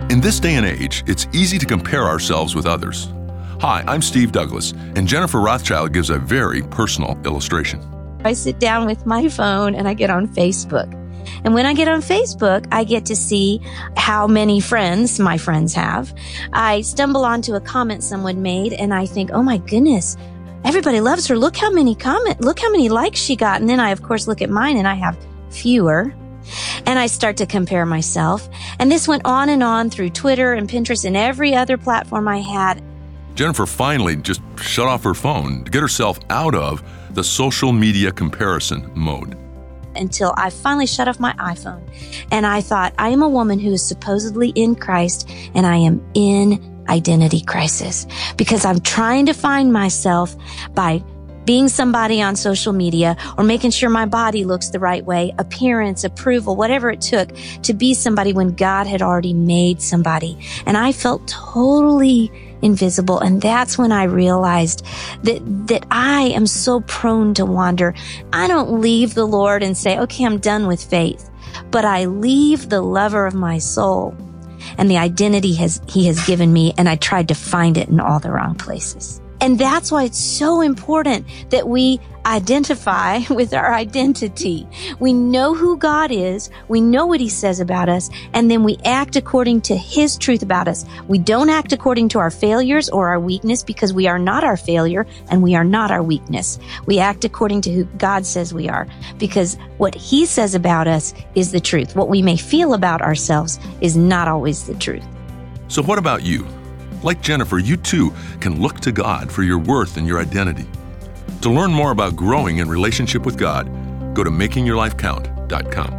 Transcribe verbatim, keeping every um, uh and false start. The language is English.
In this day and age, it's easy to compare ourselves with others. Hi, I'm Steve Douglas, and Jennifer Rothschild gives a very personal illustration. I sit down with my phone and I get on Facebook. And when I get on Facebook, I get to see how many friends my friends have. I stumble onto a comment someone made and I think, oh my goodness, everybody loves her. Look how many comment, look how many likes she got. And then I, of course, look at mine and I have fewer. And I start to compare myself. And this went on and on through Twitter and Pinterest and every other platform I had. Jennifer finally just shut off her phone to get herself out of the social media comparison mode. Until I finally shut off my iPhone. And I thought, I am a woman who is supposedly in Christ, and I am in identity crisis because I'm trying to find myself by being somebody on social media or making sure my body looks the right way, appearance, approval, whatever it took to be somebody when God had already made somebody. And I felt totally invisible. And that's when I realized that, that I am so prone to wander. I don't leave the Lord and say, okay, I'm done with faith, but I leave the lover of my soul and the identity has, he has given me. And I tried to find it in all the wrong places. And that's why it's so important that we identify with our identity. We know who God is. We know what he says about us. And then we act according to his truth about us. We don't act according to our failures or our weakness because we are not our failure and we are not our weakness. We act according to who God says we are because what he says about us is the truth. What we may feel about ourselves is not always the truth. So what about you? Like Jennifer, you too can look to God for your worth and your identity. To learn more about growing in relationship with God, go to making your life count dot com.